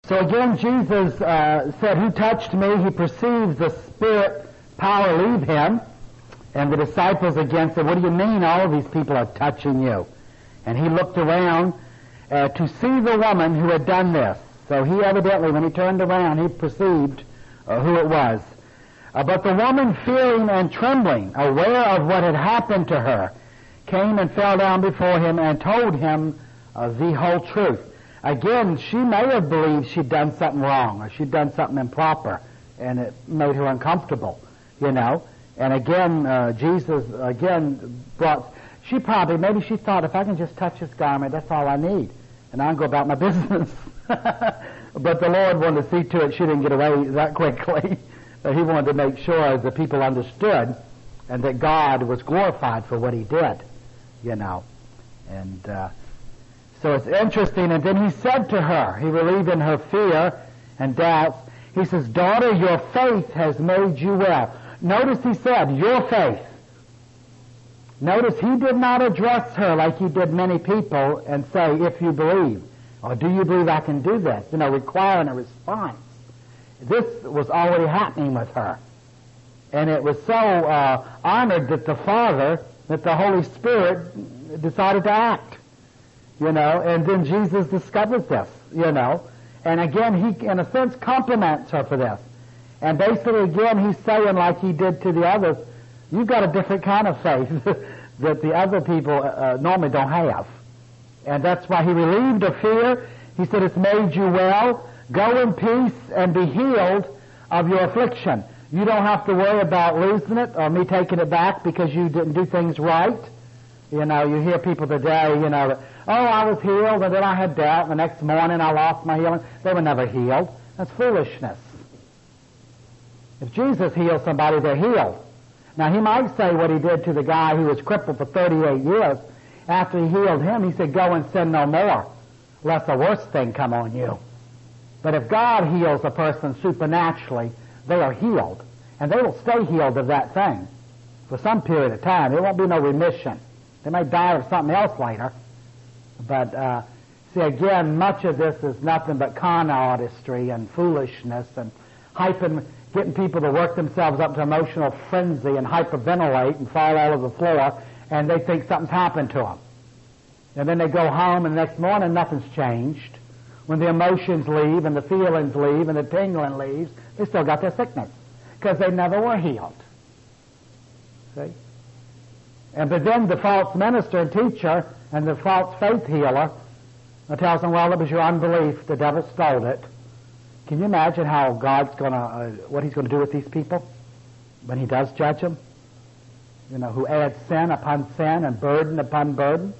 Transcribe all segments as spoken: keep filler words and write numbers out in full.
So again, Jesus uh, said, "Who touched me?" He perceives the Spirit power leave him. And the disciples again said, "What do you mean all of these people are touching you?" And he looked around uh, to see the woman who had done this. So he evidently, when he turned around, he perceived uh, who it was. Uh, but the woman, fearing and trembling, aware of what had happened to her, came and fell down before him and told him uh, the whole truth. Again, she may have believed she'd done something wrong or she'd done something improper, and it made her uncomfortable, you know. And again, uh, Jesus, again, brought, she probably, maybe she thought, if I can just touch his garment, that's all I need, and I can go about my business. But the Lord wanted to see to it she didn't get away that quickly. He wanted to make sure the people understood and that God was glorified for what he did, you know. And uh, so it's interesting. And then he said to her, he relieved in her fear and doubts, he says, "Daughter, your faith has made you well." Notice he said, "Your faith." Notice he did not address her like he did many people and say, "If you believe," or "Do you believe I can do this?" You know, requiring a response. This was already happening with her. And it was so uh, honored that the Father, that the Holy Spirit decided to act. You know, and then Jesus discovers this, you know. And again, he, in a sense, compliments her for this. And basically, again, he's saying, like he did to the others, you've got a different kind of faith that the other people uh, normally don't have. And that's why he relieved her fear. He said, "It's made you well. Go in peace and be healed of your affliction." You don't have to worry about losing it or me taking it back because you didn't do things right. You know, you hear people today, you know, that, "Oh, I was healed, and then I had doubt, and the next morning I lost my healing." They were never healed. That's foolishness. If Jesus heals somebody, they're healed. Now, he might say what he did to the guy who was crippled for thirty-eight years. After he healed him, he said, "Go and sin no more, lest a worse thing come on you." But if God heals a person supernaturally, they are healed. And they will stay healed of that thing for some period of time. There won't be no remission. They may die of something else later. But, uh, see, again, much of this is nothing but con artistry and foolishness and hyping, getting people to work themselves up to emotional frenzy and hyperventilate and fall all over the floor, and they think something's happened to them. And then they go home, and the next morning nothing's changed. When the emotions leave and the feelings leave and the tingling leaves, they still got their sickness because they never were healed. See? And but then the false minister and teacher and the false faith healer tells them, "Well, it was your unbelief. The devil stole it." Can you imagine how God's going to, uh, what he's going to do with these people when he does judge them? You know, who adds sin upon sin and burden upon burden.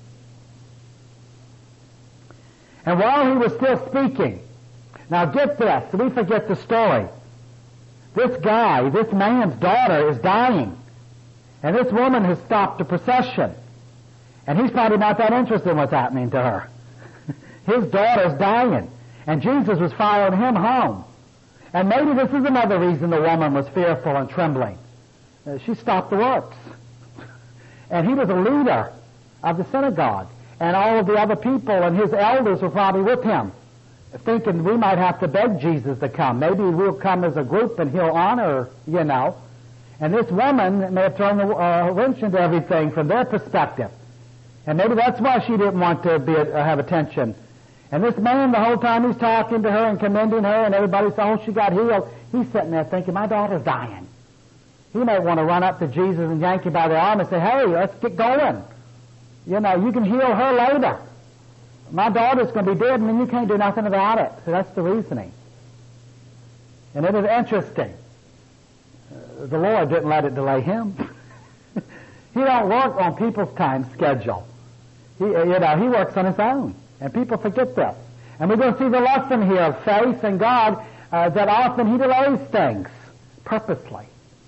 And while he was still speaking, now get this, we forget the story. This guy, this man's daughter is dying. And this woman has stopped the procession. And he's probably not that interested in what's happening to her. His daughter's dying. And Jesus was following him home. And maybe this is another reason the woman was fearful and trembling. Uh, she stopped the works. And he was a leader of the synagogue. And all of the other people and his elders were probably with him, thinking we might have to beg Jesus to come. Maybe we'll come as a group and he'll honor, you know. And this woman may have thrown the uh, wrench into everything from their perspective. And maybe that's why she didn't want to be uh, have attention. And this man, the whole time he's talking to her and commending her, and everybody said, "Oh, she got healed," he's sitting there thinking, "My daughter's dying." He may want to run up to Jesus and yank him by the arm and say, "Hey, let's get going. You know, you can heal her later. My daughter's going to be dead, and then you can't do nothing about it." So that's the reasoning. And it is interesting. Uh, the Lord didn't let it delay him. He don't work on people's time schedule. He, you know, he works on his own. And people forget this. And we're going to see the lesson here of faith in God, uh, that often he delays things purposely.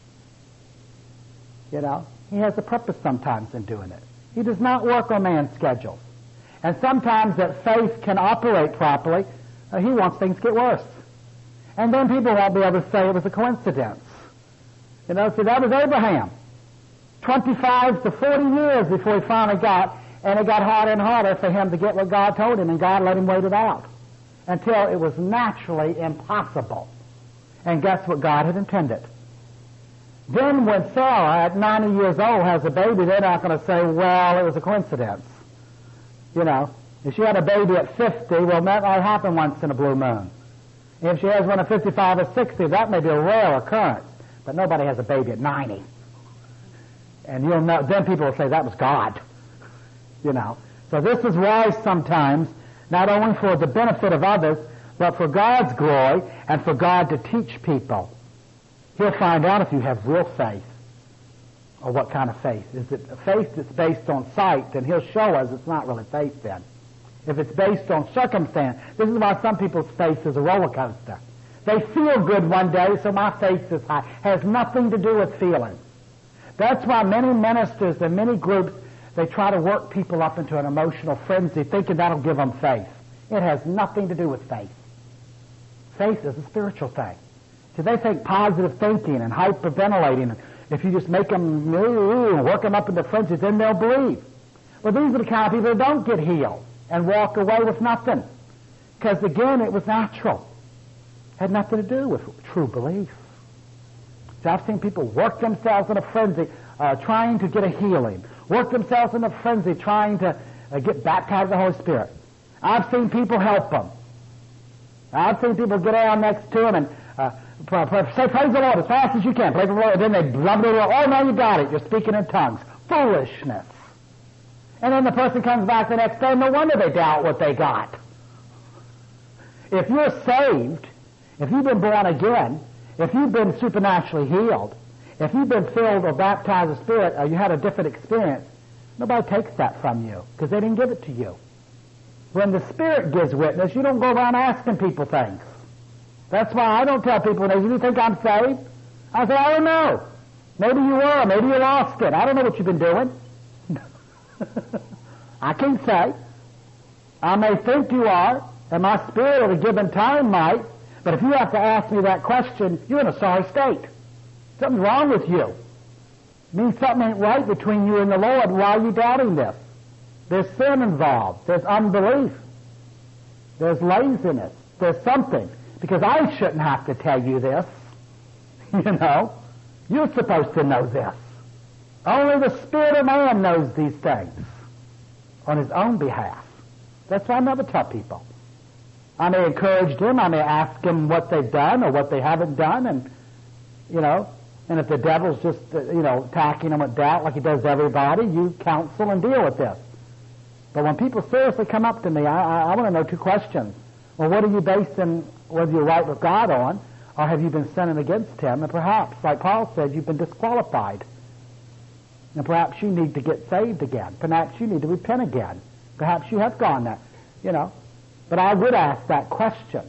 You know, he has a purpose sometimes in doing it. He does not work on man's schedules. And sometimes that faith can operate properly, uh, he wants things to get worse. And then people won't be able to say it was a coincidence. You know, see, that was Abraham. twenty-five to forty years before he finally got, and it got harder and harder for him to get what God told him, and God let him wait it out. until it was naturally impossible. And guess what God had intended? Then when Sarah, at ninety years old, has a baby, they're not going to say, well, it was a coincidence. You know, if she had a baby at fifty, well, that might happen once in a blue moon. If she has one at fifty-five or sixty, that may be a rare occurrence. But nobody has a baby at ninety. And you'll know, then people will say that was God. You know. So this is why sometimes, not only for the benefit of others, but for God's glory and for God to teach people. He'll find out if you have real faith. Or what kind of faith. Is it a faith that's based on sight? Then he'll show us it's not really faith then. If it's based on circumstance, this is why some people's faith is a roller coaster. They feel good one day, so my faith is high. Has nothing to do with feelings. That's why many ministers and many groups, they try to work people up into an emotional frenzy, thinking that'll give them faith. It has nothing to do with faith. Faith is a spiritual thing. So they think positive thinking and hyperventilating. If you just make them work them up into frenzy, then they'll believe. Well, these are the kind of people that don't get healed and walk away with nothing. Because again, it was natural. It had nothing to do with true belief. So I've seen people work themselves in a frenzy uh, trying to get a healing. Work themselves in a frenzy trying to uh, get baptized in the Holy Spirit. I've seen people help them. I've seen people get down next to them and uh, pray, pray, say, praise the Lord as fast as you can. Praise the Lord. And then they blubber it. Oh, no, you got it. You're speaking in tongues. Foolishness. And then the person comes back the next day. No wonder they doubt what they got. If you're saved, if you've been born again, if you've been supernaturally healed, if you've been filled or baptized with the Spirit, or you had a different experience, nobody takes that from you because they didn't give it to you. When the Spirit gives witness, you don't go around asking people things. That's why I don't tell people, do you think I'm saved? I say, I don't know. Maybe you were, maybe you lost it. I don't know what you've been doing. I can't say. I may think you are, and my spirit at a given time might, but if you have to ask me that question, you're in a sorry state. Something's wrong with you. It means something ain't right between you and the Lord. Why are you doubting this? There's sin involved. There's unbelief. There's laziness. There's something. Because I shouldn't have to tell you this. You know? You're supposed to know this. Only the Spirit of man knows these things on his own behalf. That's why I never tell people. I may encourage them, I may ask them what they've done or what they haven't done, and, you know, and if the devil's just, uh, you know, attacking them with doubt like he does everybody, you counsel and deal with this. But when people seriously come up to me, I, I, I want to know two questions. Well, what are you basing whether you're right with God on, or have you been sinning against him? And perhaps, like Paul said, you've been disqualified. And perhaps you need to get saved again. Perhaps you need to repent again. Perhaps you have gone that, you know. But I would ask that question.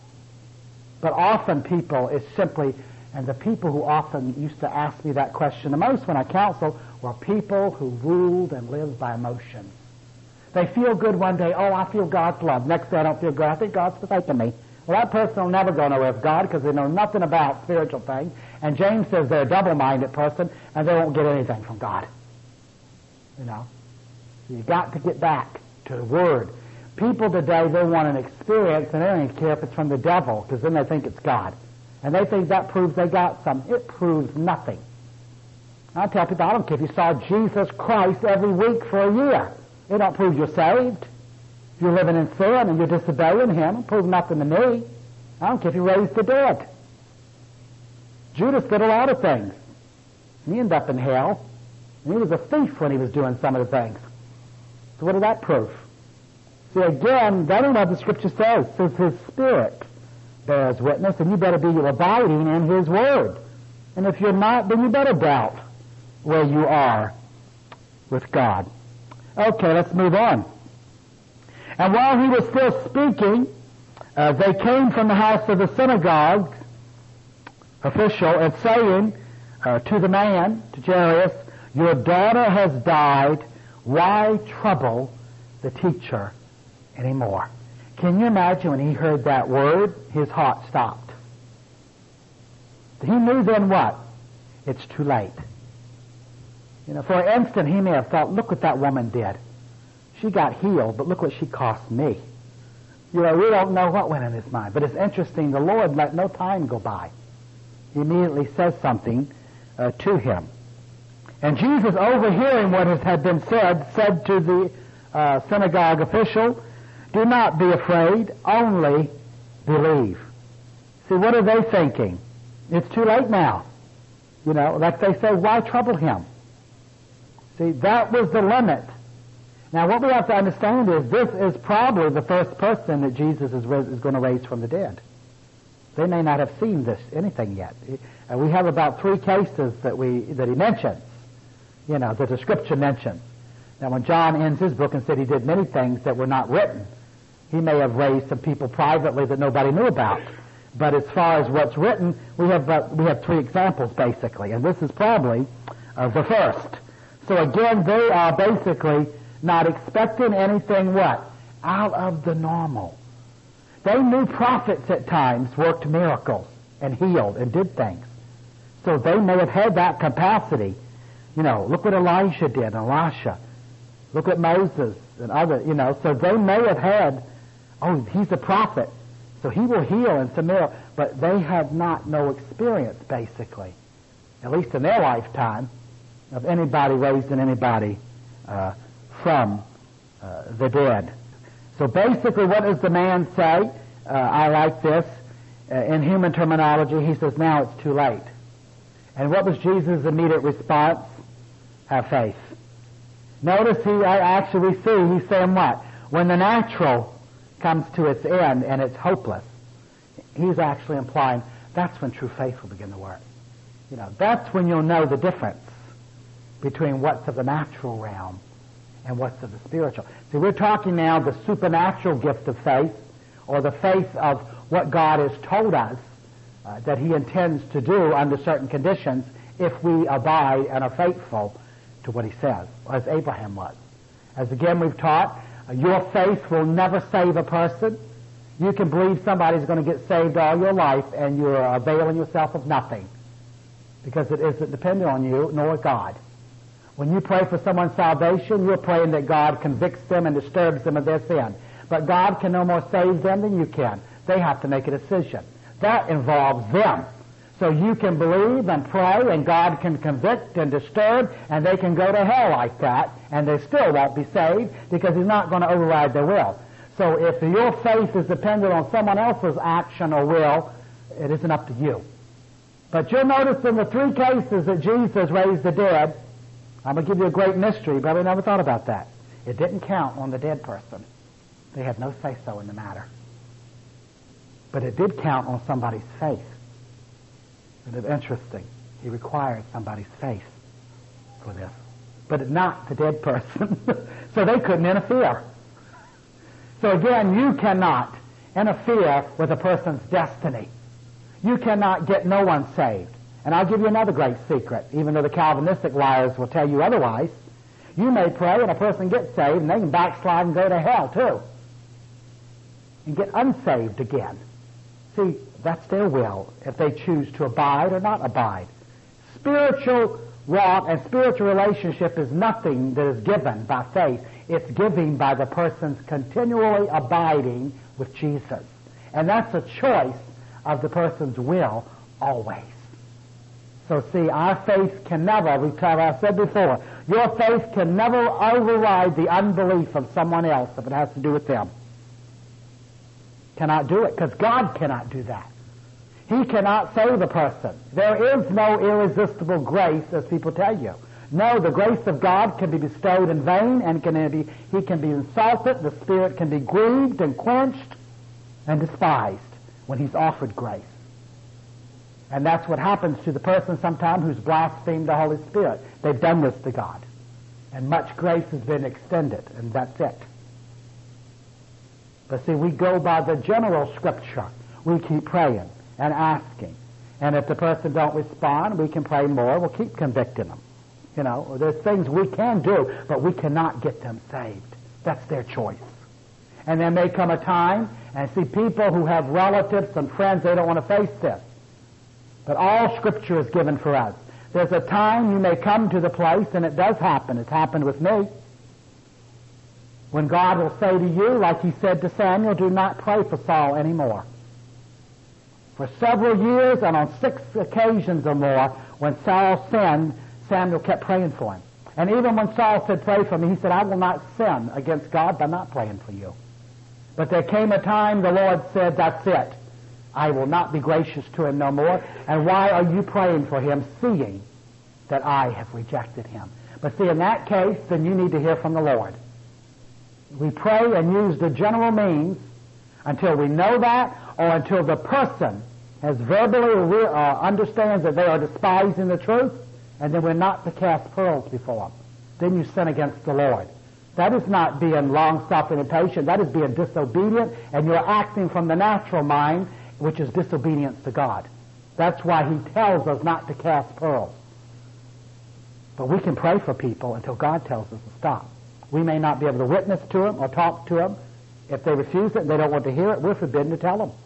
But often people, it's simply, and the people who often used to ask me that question the most when I counseled were people who ruled and lived by emotions. They feel good one day, oh, I feel God's love. Next day I don't feel good. I think God's forsaken me. Well, that person will never go nowhere with God because they know nothing about spiritual things. And James says they're a double-minded person and they won't get anything from God. You know? You've got to get back to the Word. People today, they want an experience and they don't even care if it's from the devil because then they think it's God. And they think that proves they got something. It proves nothing. I tell people, I don't care if you saw Jesus Christ every week for a year. It don't prove you're saved. If you're living in sin and you're disobeying him, it proves nothing to me. I don't care if he raised the dead. Judas did a lot of things. He ended up in hell. And he was a thief when he was doing some of the things. So what did that prove? See, again, that ain't what the Scripture says. It says his Spirit bears witness, and you better be abiding in his Word. And if you're not, then you better doubt where you are with God. Okay, let's move on. And while he was still speaking, uh, they came from the house of the synagogue official and saying uh, to the man, to Jairus, your daughter has died. Why trouble the teacher anymore? Can you imagine when he heard that word, his heart stopped. He knew then what? It's too late. You know, for an instant he may have thought, look what that woman did. She got healed, but look what she cost me. You know, we don't know what went in his mind. But it's interesting, the Lord let no time go by. He immediately says something uh, to him. And Jesus, overhearing what had been said, said to the uh, synagogue official, "Do not be afraid, only believe." See, what are they thinking? It's too late now. You know, like they say, why trouble him? See, that was the limit. Now, what we have to understand is this is probably the first person that Jesus is, is going to raise from the dead. They may not have seen this anything yet. Uh, we have about three cases that we that he mentions, you know, that the Scripture mentions. Now, when John ends his book and said he did many things that were not written, he may have raised some people privately that nobody knew about. But as far as what's written, we have uh, we have three examples basically, and this is probably uh, the first. So again, they are basically not expecting anything what? Out of the normal. They knew prophets at times worked miracles and healed and did things. So they may have had that capacity. You know, look what Elijah did, Elisha. Look at Moses and other, you know. So they may have had, oh, he's a prophet, so he will heal and some miracles. But they had not no experience, basically, at least in their lifetime, of anybody raising anybody uh, from uh, the dead. So basically, what does the man say? Uh, I like this. Uh, in human terminology, he says, now it's too late. And what was Jesus' immediate response? Have faith. Notice he, I actually see, he's saying what? When the natural comes to its end and it's hopeless, he's actually implying that's when true faith will begin to work. You know, that's when you'll know the difference between what's of the natural realm and what's of the spiritual. See, we're talking now the supernatural gift of faith, or the faith of what God has told us uh, that he intends to do under certain conditions if we abide and are faithful to what he says, as Abraham was. As again we've taught, uh, your faith will never save a person. You can believe somebody's going to get saved all your life and you're availing yourself of nothing, because it isn't dependent on you nor God. When you pray for someone's salvation, you're praying that God convicts them and disturbs them of their sin. But God can no more save them than you can. They have to make a decision. That involves them. So you can believe and pray, and God can convict and disturb, and they can go to hell like that, and they still won't be saved because he's not going to override their will. So if your faith is dependent on someone else's action or will, it isn't up to you. But you'll notice in the three cases that Jesus raised the dead, I'm going to give you a great mystery. You probably never thought about that. It didn't count on the dead person. They had no say-so in the matter. But it did count on somebody's faith. And it's interesting. He required somebody's faith for this. But not the dead person. So they couldn't interfere. So again, you cannot interfere with a person's destiny. You cannot get no one saved. And I'll give you another great secret, even though the Calvinistic liars will tell you otherwise. You may pray and a person gets saved and they can backslide and go to hell too. And get unsaved again. See, that's their will, if they choose to abide or not abide. Spiritual walk and spiritual relationship is nothing that is given by faith. It's given by the person's continually abiding with Jesus. And that's a choice of the person's will always. So see, our faith can never, we've I said before, your faith can never override the unbelief of someone else if it has to do with them. Cannot do it, because God cannot do that. He cannot save a person. There is no irresistible grace, as people tell you. No, the grace of God can be bestowed in vain, and can be, he can be insulted, the Spirit can be grieved and quenched and despised when he's offered grace. And that's what happens to the person sometimes who's blasphemed the Holy Spirit. They've done this to God. And much grace has been extended, and that's it. But see, we go by the general Scripture. We keep praying and asking. And if the person don't respond, we can pray more. We'll keep convicting them. You know, there's things we can do, but we cannot get them saved. That's their choice. And there may come a time, and see people who have relatives and friends, they don't want to face this. But all Scripture is given for us. There's a time you may come to the place, and it does happen. It's happened with me. When God will say to you, like he said to Samuel, do not pray for Saul anymore. For several years and on six occasions or more, when Saul sinned, Samuel kept praying for him. And even when Saul said, pray for me, he said, I will not sin against God by not praying for you. But there came a time the Lord said, that's it. I will not be gracious to him no more. And why are you praying for him, seeing that I have rejected him? But see, in that case, then you need to hear from the Lord. We pray and use the general means until we know that, or until the person has verbally or re- uh, understands that they are despising the truth, and then we're not to cast pearls before them. Then you sin against the Lord. That is not being long-suffering and patient. That is being disobedient, and you're acting from the natural mind, which is disobedience to God. That's why he tells us not to cast pearls. But we can pray for people until God tells us to stop. We may not be able to witness to them or talk to them. If they refuse it and they don't want to hear it, we're forbidden to tell them.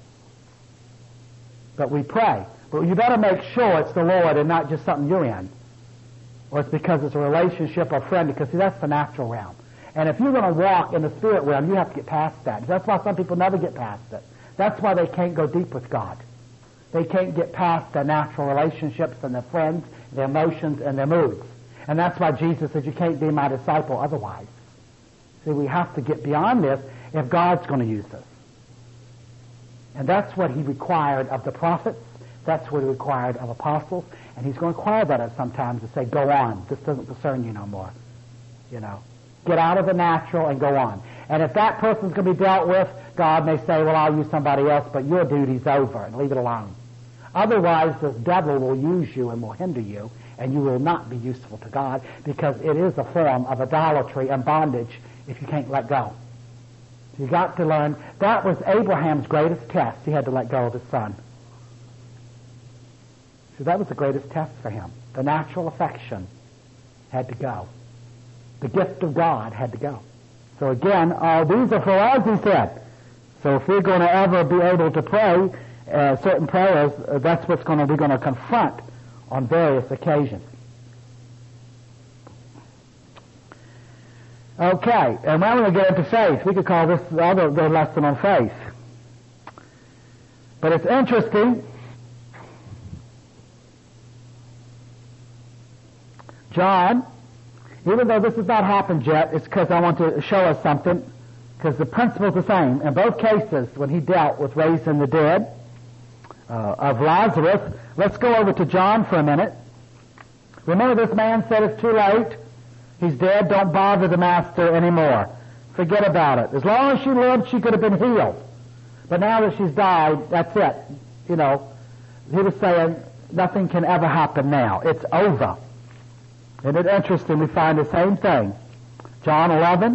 But we pray. But you better make sure it's the Lord and not just something you're in. Or it's because it's a relationship or friend, because see, that's the natural realm. And if you're going to walk in the spirit realm, you have to get past that. That's why some people never get past it. That's why they can't go deep with God. They can't get past their natural relationships and their friends, their emotions, and their moods. And that's why Jesus said, you can't be my disciple otherwise. See, we have to get beyond this if God's going to use us. And that's what he required of the prophets. That's what he required of apostles. And he's going to require that at sometimes to say, go on. This doesn't concern you no more. You know, get out of the natural and go on. And if that person's going to be dealt with, God may say, well, I'll use somebody else, but your duty's over, and leave it alone. Otherwise, the devil will use you and will hinder you, and you will not be useful to God, because it is a form of idolatry and bondage if you can't let go. You got to learn. That was Abraham's greatest test. He had to let go of his son. So that was the greatest test for him. The natural affection had to go. The gift of God had to go. So again, all these are for us, he said. So if we're going to ever be able to pray uh, certain prayers, uh, that's what's going to we're going to confront on various occasions. Okay, and now we're going to get into faith. We could call this the other the lesson on faith. But it's interesting. John, even though this has not happened yet, it's because I want to show us something, because the principle's the same. In both cases, when he dealt with raising the dead uh, of Lazarus, let's go over to John for a minute. Remember, this man said it's too late. He's dead. Don't bother the master anymore. Forget about it. As long as she lived, she could have been healed. But now that she's died, that's it. You know, he was saying nothing can ever happen now. It's over. Isn't it interesting? We find the same thing. John eleven,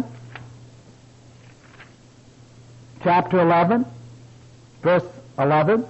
chapter eleven, verse eleven.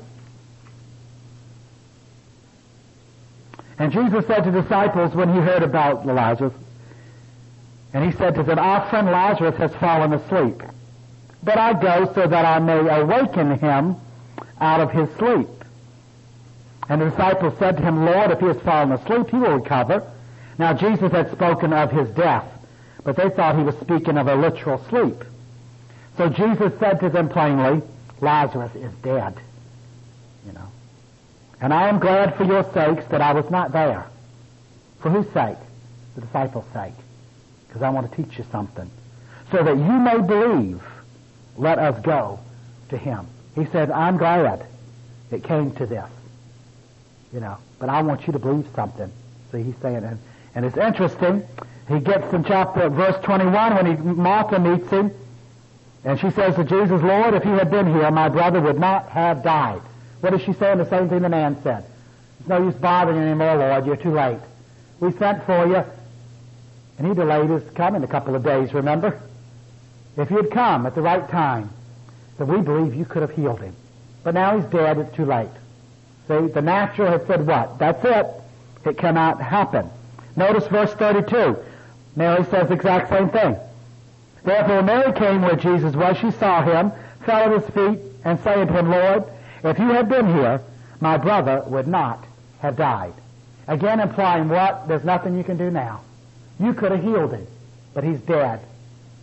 And Jesus said to the disciples when he heard about Lazarus, and he said to them, our friend Lazarus has fallen asleep, but I go so that I may awaken him out of his sleep. And the disciples said to him, Lord, if he has fallen asleep, he will recover. Now Jesus had spoken of his death, but they thought he was speaking of a literal sleep. So Jesus said to them plainly, Lazarus is dead. You know. And I am glad for your sakes that I was not there. For whose sake? The disciples' sake. Because I want to teach you something. So that you may believe, let us go to him. He said, I'm glad it came to this. You know, but I want you to believe something. See, he's saying, and, and it's interesting. He gets in chapter, verse twenty-one, when he, Martha meets him, and she says to Jesus, Lord, if you had been here, my brother would not have died. What is she saying? The same thing the man said. It's no use bothering you anymore, Lord. You're too late. We sent for you. And he delayed his coming a couple of days, remember? If you'd come at the right time, then we believe you could have healed him. But now he's dead. It's too late. See, the natural had said what? That's it. It cannot happen. Notice verse thirty-two. Mary says the exact same thing. Therefore Mary came where Jesus was. She saw him, fell at his feet, and saying to him, Lord, if you had been here, my brother would not have died. Again implying what? There's nothing you can do now. You could have healed him, but he's dead.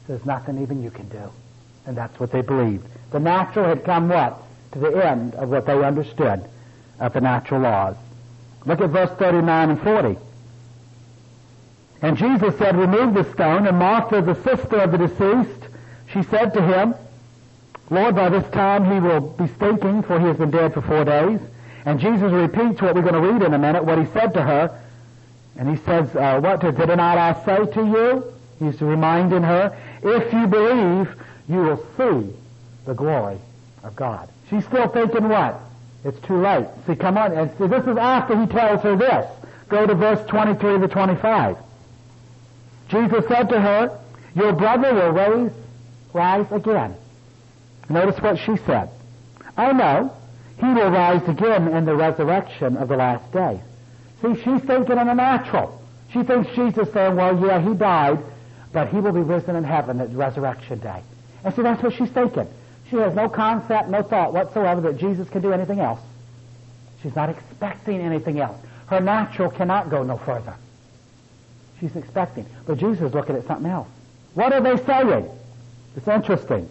There's nothing even you can do. And that's what they believed. The natural had come what? To the end of what they understood of the natural laws. Look at verse thirty-nine and forty. And Jesus said, remove the stone. And Martha, the sister of the deceased, she said to him, Lord, by this time he will be stinking, for he has been dead for four days. And Jesus repeats what we're going to read in a minute, what he said to her. And he says, uh, what did not I say to you? He's reminding her, if you believe, you will see the glory of God. She's still thinking what? It's too late. See, come on. And see, this is after he tells her this. Go to verse twenty-three to twenty-five. Jesus said to her, your brother will raise, rise again. Notice what she said. I know he will rise again in the resurrection of the last day. See, she's thinking in the natural. She thinks Jesus is saying, well, yeah, he died, but he will be risen in heaven at resurrection day. And see, that's what she's thinking. She has no concept, no thought whatsoever that Jesus can do anything else. She's not expecting anything else. Her natural cannot go no further. She's expecting. But Jesus is looking at something else. What are they saying? It's interesting.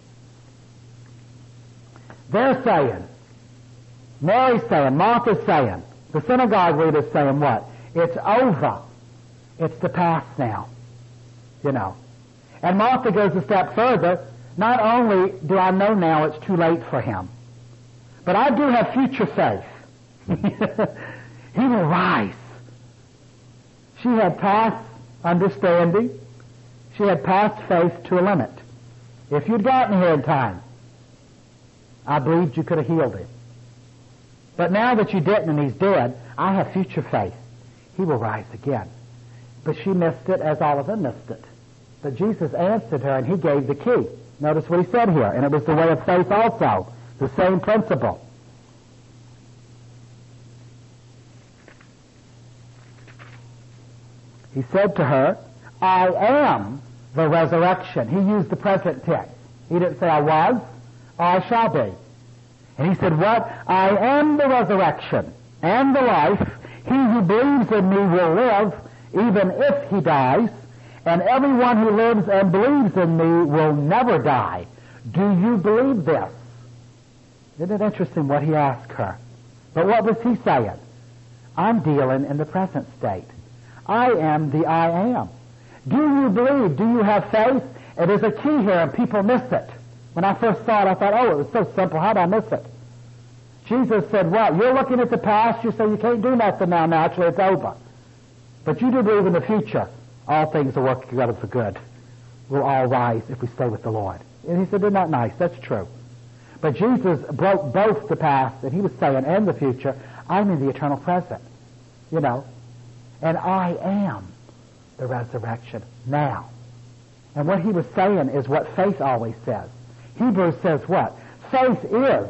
They're saying, Mary's saying, Martha's saying, the synagogue leader's saying what? It's over. It's the past now. You know. And Martha goes a step further. Not only do I know now it's too late for him, but I do have future faith. He will rise. She had past understanding. She had past faith to a limit. If you'd gotten here in time, I believed you could have healed him. But now that you didn't and he's dead, I have future faith. He will rise again. But she missed it as all of them missed it. But Jesus answered her and he gave the key. Notice what he said here. And it was the way of faith also. The same principle. He said to her, I am the resurrection. He used the present tense. He didn't say I was or I shall be. And he said, what? I am the resurrection and the life. He who believes in me will live even if he dies. And everyone who lives and believes in me will never die. Do you believe this? Isn't it interesting what he asked her? But what was he saying? I'm dealing in the present state. I am the I am. Do you believe? Do you have faith? It is a key here and people miss it. When I first saw it, I thought, oh, it was so simple. How did I miss it? Jesus said, what? You're looking at the past. You say you can't do nothing now naturally. It's over. But you do believe in the future. All things will work together for good. We'll all rise if we stay with the Lord. And he said, isn't that nice? That's true. But Jesus broke both the past, and he was saying, and the future. I'm in the eternal present. You know. And I am the resurrection now. And what he was saying is what faith always says. Hebrews says what? Faith is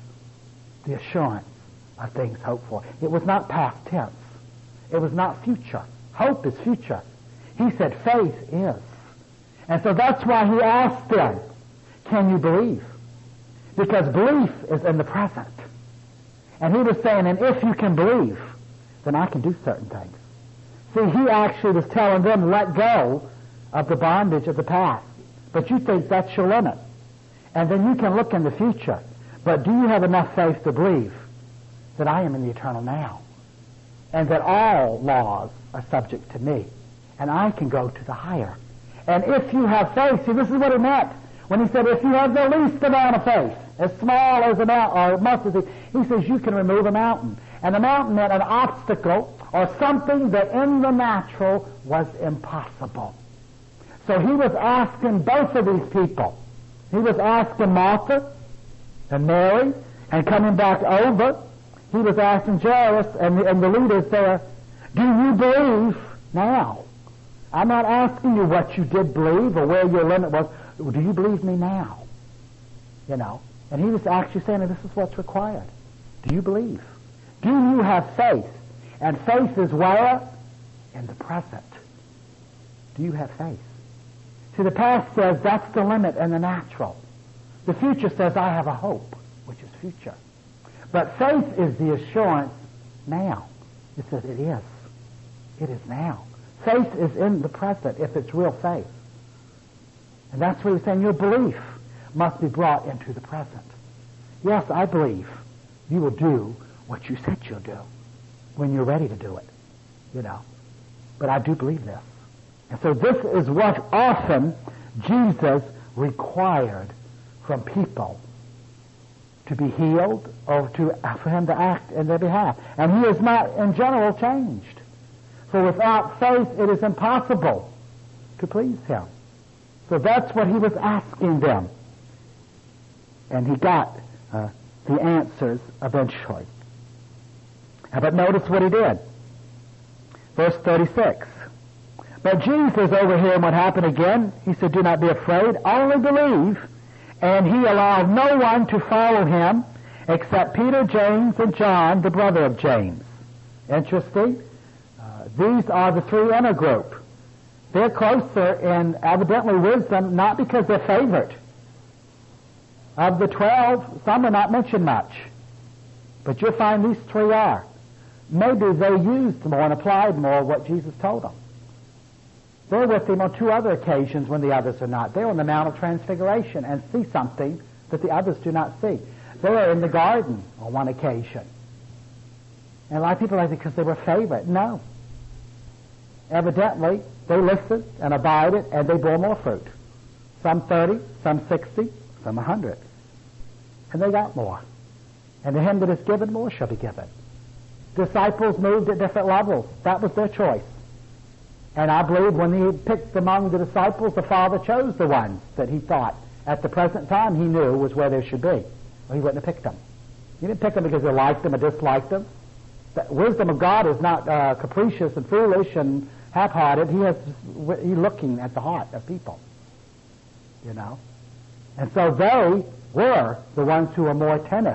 the assurance of things hoped for. It was not past tense. It was not future. Hope is future. He said faith is. And so that's why he asked them, can you believe? Because belief is in the present. And he was saying, and if you can believe, then I can do certain things. See, he actually was telling them, let go of the bondage of the past. But you think that's your limit. And then you can look in the future. But do you have enough faith to believe that I am in the eternal now? And that all laws are subject to me. And I can go to the higher. And if you have faith, see, this is what he meant. When he said, if you have the least amount of faith, as small as a mountain, or mustard seed, he says you can remove a mountain. And the mountain meant an obstacle or something that in the natural was impossible. So he was asking both of these people. He was asking Martha and Mary, and coming back over, he was asking Jairus and the, and the leaders there, do you believe now? I'm not asking you what you did believe or where your limit was. Do you believe me now? You know. And he was actually saying, this is what's required. Do you believe? Do you have faith? And faith is where? In the present. Do you have faith? See, the past says that's the limit in the natural. The future says I have a hope, which is future. But faith is the assurance now. It says it is. It is now. Faith is in the present if it's real faith. And that's what he was saying. Your belief must be brought into the present. Yes, I believe you will do what you said you'll do when you're ready to do it, you know. But I do believe this. And so this is what often Jesus required from people to be healed or to, for him to act in their behalf. And he is not, in general, changed. For without faith, it is impossible to please him. So that's what he was asking them. And he got uh, the answers eventually. But notice what he did. Verse thirty-six. But Jesus, overhearing what happened again, he said, do not be afraid, only believe. And he allowed no one to follow him except Peter, James, and John, the brother of James. Interesting. Uh, these are the three inner group. They're closer in evidently wisdom, not because they're favored. Of the twelve, some are not mentioned much. But you'll find these three are. Maybe they used more and applied more what Jesus told them. They're with him on two other occasions when the others are not. They're on the Mount of Transfiguration and see something that the others do not see. They are in the garden on one occasion. And a lot of people like it because they were favored. No. Evidently, they listened and abided and they bore more fruit. Some thirty, some sixty, some a hundred. And they got more. And to him that is given, more shall be given. Disciples moved at different levels. That was their choice. And I believe when he picked among the disciples, the Father chose the ones that he thought at the present time he knew was where they should be. Or he wouldn't have picked them. He didn't pick them because he liked them or disliked them. The wisdom of God is not uh, capricious and foolish and half-hearted. He has he's looking at the heart of people. You know? And so they were the ones who were more attentive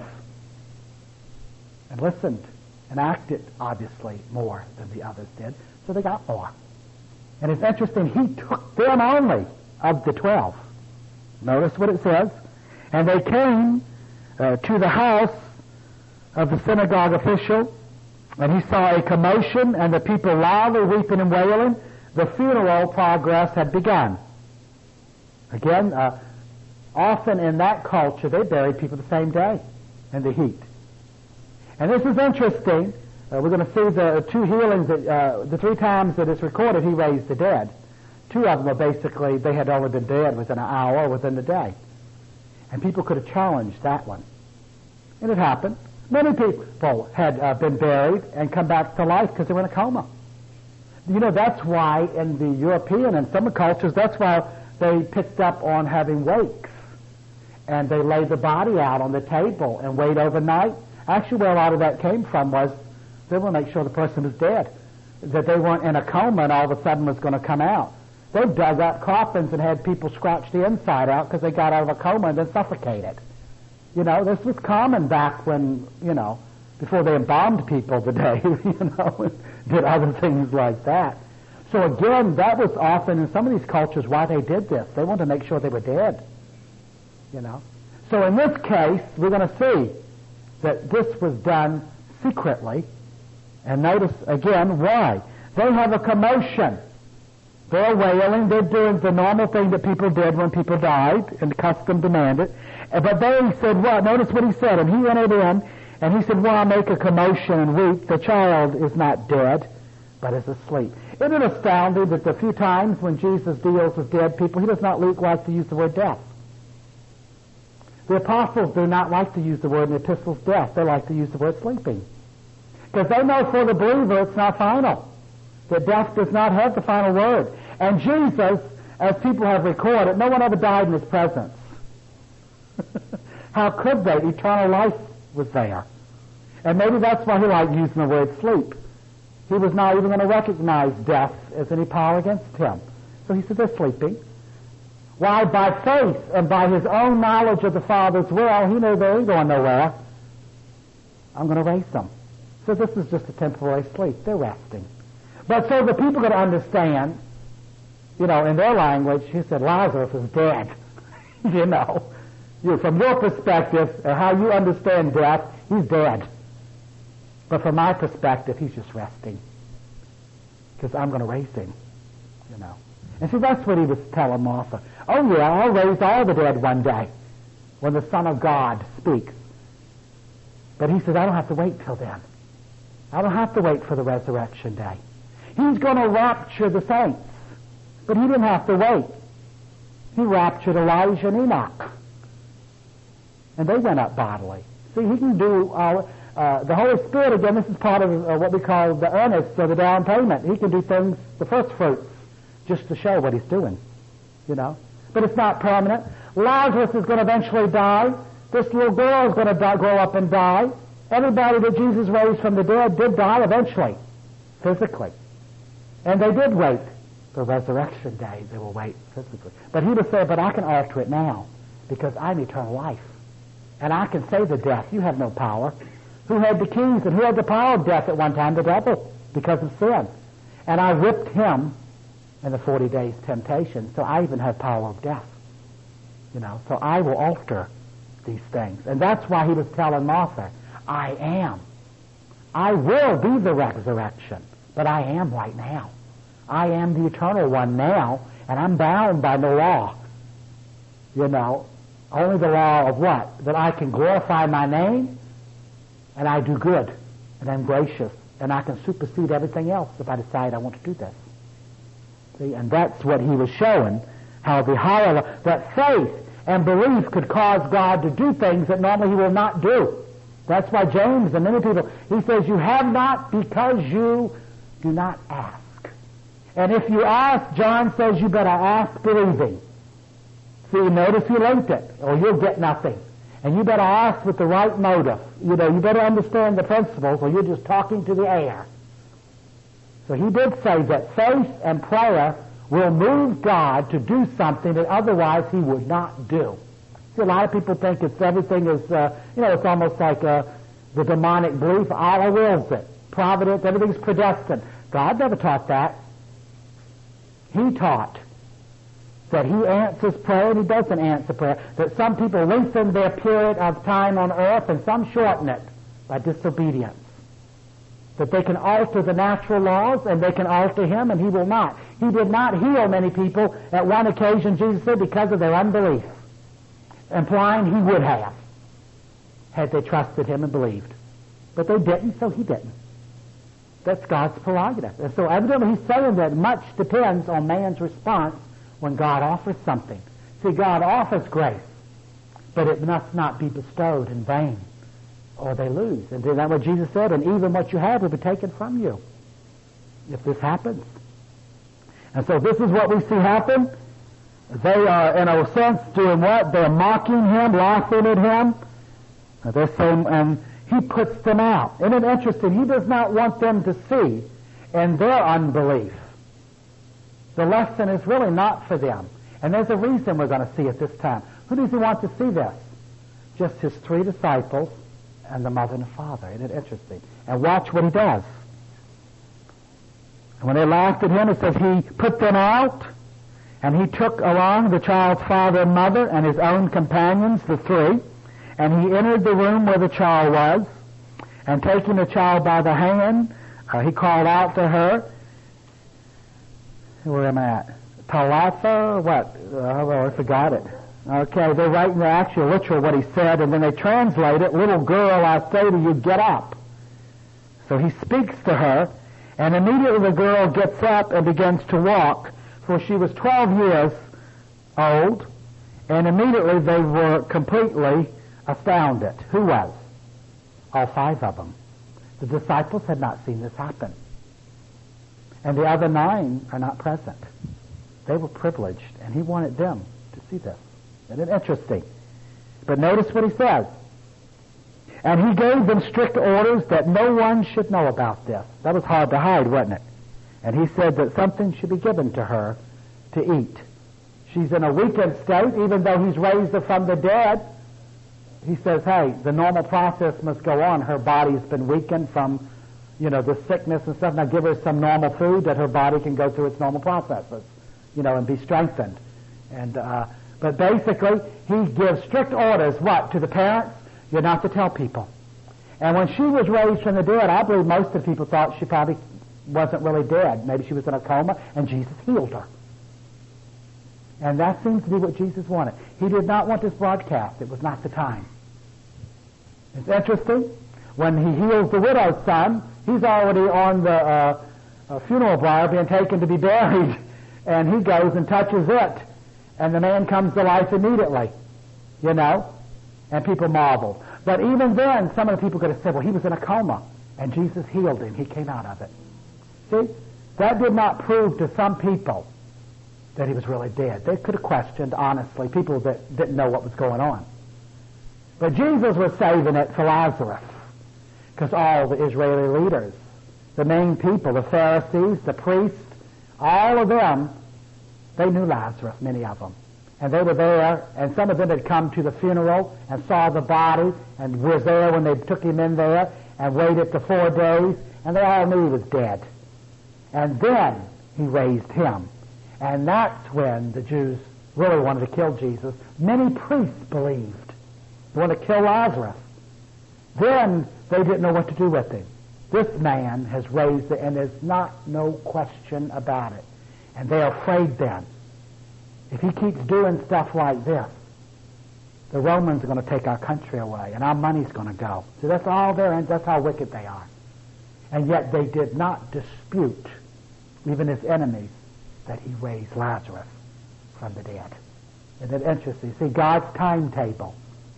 and listened and acted, obviously, more than the others did. So they got more. And it's interesting, he took them only of the twelve. Notice what it says. And they came uh, to the house of the synagogue official, and he saw a commotion and the people loudly weeping and wailing. The funeral progress had begun. Again, uh, often in that culture, they buried people the same day in the heat. And this is interesting. Uh, we're going to see the two healings, that, uh, the three times that it's recorded he raised the dead. Two of them are basically, they had only been dead within an hour or within the day. And people could have challenged that one. And it happened. Many people had uh, been buried and come back to life because they were in a coma. You know, that's why in the European and some cultures, that's why they picked up on having wakes. And they lay the body out on the table and wait overnight. Actually, where a lot of that came from was they want to make sure the person was dead, that they weren't in a coma and all of a sudden was going to come out. They dug up coffins and had people scratch the inside out because they got out of a coma and then suffocated. You know, this was common back when, you know, before they embalmed people today, you know, did other things like that. So again, that was often in some of these cultures why they did this. They wanted to make sure they were dead, you know. So in this case, we're going to see that this was done secretly. And notice again why. They have a commotion. They're wailing. They're doing the normal thing that people did when people died, and custom demanded. But they said, well, notice what he said. And he entered in, and he said, why make a commotion and weep? The child is not dead, but is asleep. Isn't it astounding that the few times when Jesus deals with dead people, he does not like to use the word death? The apostles do not like to use the word in the epistles death. They like to use the word sleeping. Because they know for the believer it's not final. That death does not have the final word. And Jesus, as people have recorded, no one ever died in his presence. How could they? Eternal life was there. And maybe that's why he liked using the word sleep. He was not even going to recognize death as any power against him. So he said they're sleeping. Why? By faith and by his own knowledge of the Father's will, he knew they ain't going nowhere. I'm going to raise them. So this is just a temporary sleep. They're resting. But so the people could understand, you know, in their language, he said Lazarus is dead. you know, you, from your perspective, or how you understand death, he's dead. But from my perspective, he's just resting. Because I'm going to raise him, you know. And see, that's what he was telling Martha. Oh yeah, I'll raise all the dead one day when the Son of God speaks. But he says, I don't have to wait till then. I don't have to wait for the resurrection day. He's going to rapture the saints. But he didn't have to wait. He raptured Elijah and Enoch. And they went up bodily. See, he can do all... Uh, the Holy Spirit, again, this is part of uh, what we call the earnest or the down payment. He can do things, the first fruits, just to show what he's doing, you know. But it's not permanent. Lazarus is going to eventually die. This little girl is going to die, grow up and die. Everybody that Jesus raised from the dead did die eventually, physically. And they did wait. The resurrection day, they will wait physically. But he would say, but I can alter it now because I'm eternal life. And I can say to death, you have no power. Who had the keys and who had the power of death at one time? The devil, because of sin. And I whipped him in the forty days temptation, so I even have power of death. You know, so I will alter these things. And that's why he was telling Martha, I am. I will be the resurrection, but I am right now. I am the eternal one now, and I'm bound by the law. You know, only the law of what? That I can glorify my name, and I do good, and I'm gracious, and I can supersede everything else if I decide I want to do this. See, and that's what he was showing, how the higher, that faith and belief could cause God to do things that normally he will not do. That's why James and many people, he says, you have not because you do not ask. And if you ask, John says you better ask believing. See, notice he linked it, or you'll get nothing. And you better ask with the right motive. You know, you better understand the principles, or you're just talking to the air. So he did say that faith and prayer will move God to do something that otherwise he would not do. See, a lot of people think it's everything is, uh, you know, it's almost like uh, the demonic belief. Allah wills it. Providence, everything's predestined. God never taught that. He taught that he answers prayer and he doesn't answer prayer. That some people lengthen their period of time on earth and some shorten it by disobedience. That they can alter the natural laws and they can alter him and he will not. He did not heal many people at one occasion, Jesus said, because of their unbelief. Implying he would have, had they trusted him and believed. But they didn't, so he didn't. That's God's prerogative. And so evidently he's saying that much depends on man's response when God offers something. See, God offers grace, but it must not be bestowed in vain, or they lose. And that's what Jesus said, and even what you have will be taken from you if this happens. And so this is what we see happen. They are, in a sense, doing what? They're mocking him, laughing at him. They're saying, and he puts them out. Isn't it interesting? He does not want them to see in their unbelief. The lesson is really not for them. And there's a reason we're going to see at this time. Who does he want to see this? Just his three disciples and the mother and the father. Isn't it interesting? And watch what he does. And when they laughed at him, it says he put them out, and he took along the child's father and mother and his own companions, the three, and he entered the room where the child was, and taking the child by the hand, uh, he called out to her, where am I at? Talitha, or what? Oh, I forgot it. Okay, they're writing the actual literal what he said, and then they translate it, little girl, I say to you, get up. So he speaks to her, and immediately the girl gets up and begins to walk, for she was twelve years old, and immediately they were completely astounded. Who was? All five of them. The disciples had not seen this happen. And the other nine are not present. They were privileged, and he wanted them to see this. Isn't it interesting? But notice what he says. And he gave them strict orders that no one should know about this. That was hard to hide, wasn't it? And he said that something should be given to her to eat. She's in a weakened state, even though he's raised her from the dead. He says, hey, the normal process must go on. Her body's been weakened from, you know, the sickness and stuff. Now give her some normal food that her body can go through its normal processes, you know, and be strengthened. And uh, but basically, he gives strict orders, what, to the parents? You're not to tell people. And when she was raised from the dead, I believe most of the people thought she probably wasn't really dead. Maybe she was in a coma, and Jesus healed her. And that seems to be what Jesus wanted. He did not want this broadcast. It was not the time. It's interesting. When he heals the widow's son, he's already on the uh, uh, funeral pyre being taken to be buried. And he goes and touches it. And the man comes to life immediately. You know? And people marveled. But even then, some of the people could have said, well, he was in a coma. And Jesus healed him. He came out of it. See? That did not prove to some people that he was really dead. They could have questioned, honestly, people that didn't know what was going on. But Jesus was saving it for Lazarus. Because all the Israeli leaders, the main people, the Pharisees, the priests, all of them, they knew Lazarus, many of them. And they were there, and some of them had come to the funeral and saw the body and was there when they took him in there and waited the four days, and they all knew he was dead. And then he raised him. And that's when the Jews really wanted to kill Jesus. Many priests believed. They wanted to kill Lazarus. Then they didn't know what to do with him. This man has raised it, and there's not no question about it. And they're afraid then. If he keeps doing stuff like this, the Romans are going to take our country away, and our money's going to go. So that's all there, and that's how wicked they are. And yet they did not dispute, even his enemies, that he raised Lazarus from the dead. Isn't it interesting? See, God's timetable.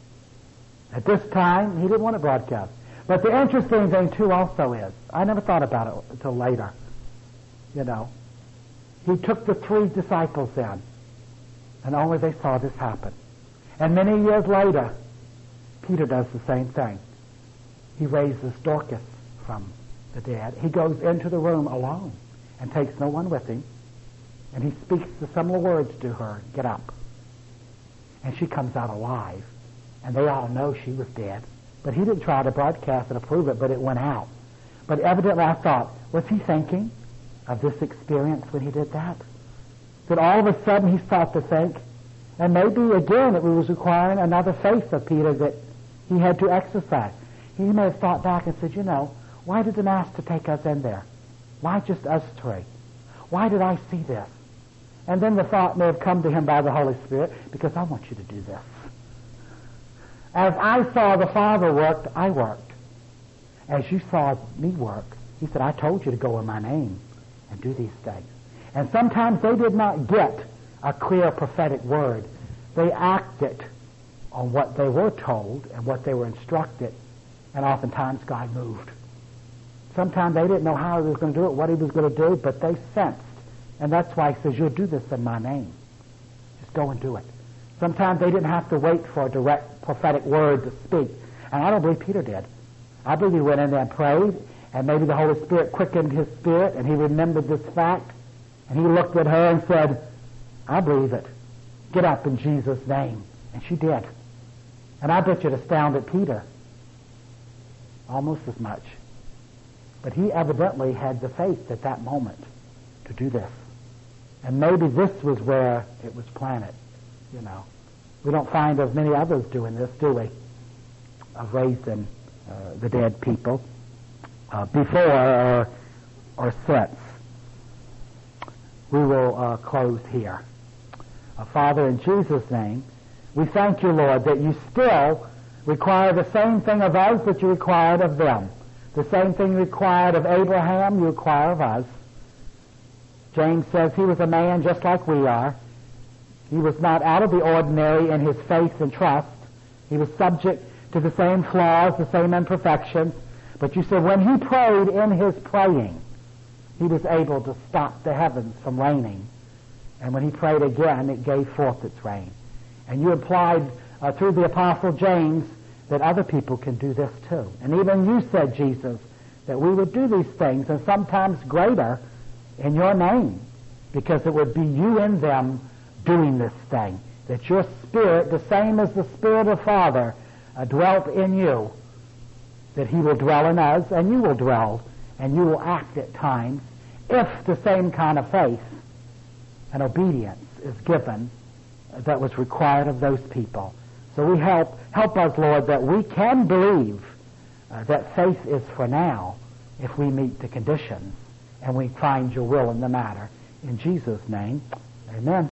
At this time, he didn't want to broadcast. But the interesting thing, too, also is, I never thought about it until later, you know, he took the three disciples in, and only they saw this happen. And many years later, Peter does the same thing. He raises Dorcas from the dead. He goes into the room alone and takes no one with him, and he speaks the similar words to her, get up. And she comes out alive, and they all know she was dead. But he didn't try to broadcast it or prove it, but it went out. But evidently I thought, was he thinking of this experience when he did that? That all of a sudden he started to think, and maybe again it was requiring another faith of Peter that he had to exercise. He may have thought back and said, you know, why did the Master take us in there? Why just us three? Why did I see this? And then the thought may have come to him by the Holy Spirit, because I want you to do this. As I saw the Father worked, I worked. As you saw me work, he said, I told you to go in my name and do these things. And sometimes they did not get a clear prophetic word. They acted on what they were told and what they were instructed, and oftentimes God moved. Sometimes they didn't know how he was going to do it, what he was going to do, but they sensed. And that's why he says, you'll do this in my name. Just go and do it. Sometimes they didn't have to wait for a direct prophetic word to speak. And I don't believe Peter did. I believe he went in there and prayed, and maybe the Holy Spirit quickened his spirit, and he remembered this fact, and he looked at her and said, I believe it. Get up in Jesus' name. And she did. And I bet you it astounded Peter almost as much. But he evidently had the faith at that moment to do this. And maybe this was where it was planted, you know. We don't find of many others doing this, do we? Of raising uh, the dead people uh, before or, or since. We will uh, close here. Uh, Father, in Jesus' name, we thank you, Lord, that you still require the same thing of us that you required of them. The same thing required of Abraham, you require of us. James says he was a man just like we are. He was not out of the ordinary in his faith and trust. He was subject to the same flaws, the same imperfections. But you said when he prayed in his praying, he was able to stop the heavens from raining. And when he prayed again, it gave forth its rain. And you implied uh, through the Apostle James that other people can do this too. And even you said, Jesus, that we would do these things, and sometimes greater, in your name, because it would be you in them doing this thing. That your Spirit, the same as the Spirit of Father, uh, dwelt in you, that he will dwell in us, and you will dwell, and you will act at times, if the same kind of faith and obedience is given that was required of those people. So we help help us, Lord, that we can believe uh, that faith is for now if we meet the conditions and we find your will in the matter. In Jesus' name, amen.